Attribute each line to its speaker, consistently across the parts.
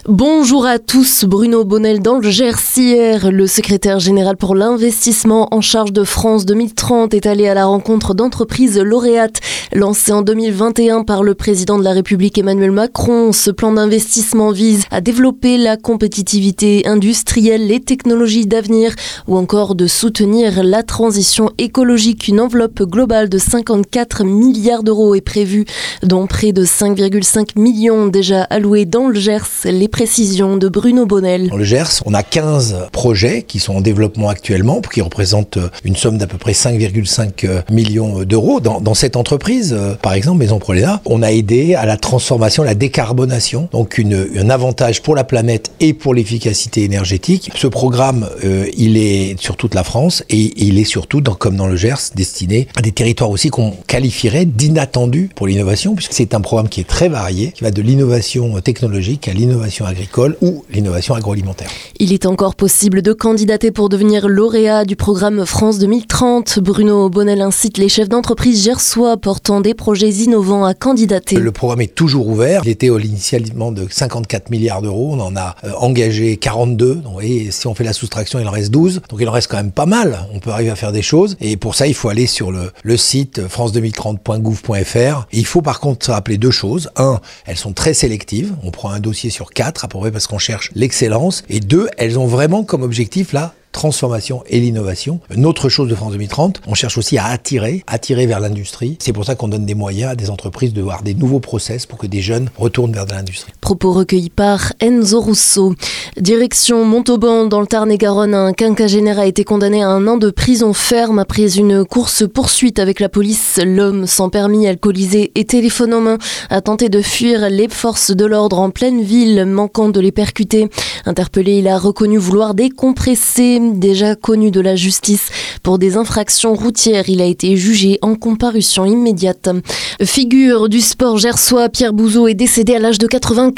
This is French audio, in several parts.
Speaker 1: Bonjour à tous, Bruno Bonnel dans le Gers. Hier, le secrétaire général pour l'investissement en charge de France 2030 est allé à la rencontre d'entreprises lauréates. Lancé en 2021 par le président de la République Emmanuel Macron, ce plan d'investissement vise à développer la compétitivité industrielle, les technologies d'avenir ou encore de soutenir la transition écologique. Une enveloppe globale de 54 milliards d'euros est prévue, dont près de 5,5 millions déjà alloués dans le Gers. Les précisions de Bruno Bonnel.
Speaker 2: Dans le Gers, on a 15 projets qui sont en développement actuellement, qui représentent une somme d'à peu près 5,5 millions d'euros. Dans cette entreprise, par exemple, Maison Proléa, on a aidé à la transformation, la décarbonation, donc un avantage pour la planète et pour l'efficacité énergétique. Ce programme, il est sur toute la France et il est surtout, comme dans le Gers, destiné à des territoires aussi qu'on qualifierait d'inattendus pour l'innovation, puisque c'est un programme qui est très varié, qui va de l'innovation technologique à l'innovation agricole ou l'innovation agroalimentaire.
Speaker 1: Il est encore possible de candidater pour devenir lauréat du programme France 2030. Bruno Bonnel incite les chefs d'entreprise gersois portant des projets innovants à candidater.
Speaker 2: Le programme est toujours ouvert. Il était initialement de 54 milliards d'euros. On en a engagé 42. Donc, et si on fait la soustraction, il en reste 12. Donc il en reste quand même pas mal. On peut arriver à faire des choses. Et pour ça, il faut aller sur le site france2030.gouv.fr. Il faut par contre se rappeler deux choses. Un, elles sont très sélectives. On prend un dossier sur 4 à peu près parce qu'on cherche l'excellence. Et deux, elles ont vraiment comme objectif la transformation et l'innovation. Une autre chose de France 2030, on cherche aussi à attirer vers l'industrie. C'est pour ça qu'on donne des moyens à des entreprises de voir des nouveaux process pour que des jeunes retournent vers de l'industrie.
Speaker 1: Propos recueillis par Enzo Russo. Direction Montauban, dans le Tarn-et-Garonne, un quinquagénaire a été condamné à 1 an de prison ferme après une course-poursuite avec la police. L'homme sans permis, alcoolisé et téléphone en main a tenté de fuir les forces de l'ordre en pleine ville, manquant de les percuter. Interpellé, il a reconnu vouloir décompresser. Déjà connu de la justice pour des infractions routières, il a été jugé en comparution immédiate. Figure du sport gersois, Pierre Bouzeau est décédé à l'âge de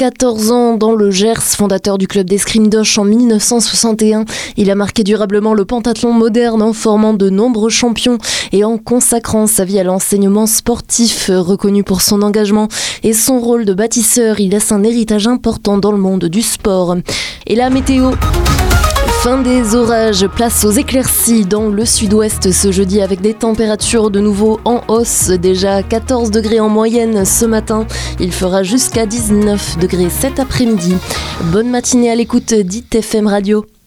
Speaker 1: 94 ans dans le Gers, fondateur du club d'escrime d'Auch en 1961. Il a marqué durablement le pentathlon moderne en formant de nombreux champions et en consacrant sa vie à l'enseignement sportif. Reconnu pour son engagement et son rôle de bâtisseur, il laisse un héritage important dans le monde du sport. Et la météo. Fin des orages, place aux éclaircies dans le sud-ouest ce jeudi avec des températures de nouveau en hausse. Déjà 14 degrés en moyenne ce matin. Il fera jusqu'à 19 degrés cet après-midi. Bonne matinée à l'écoute d'ITFM Radio.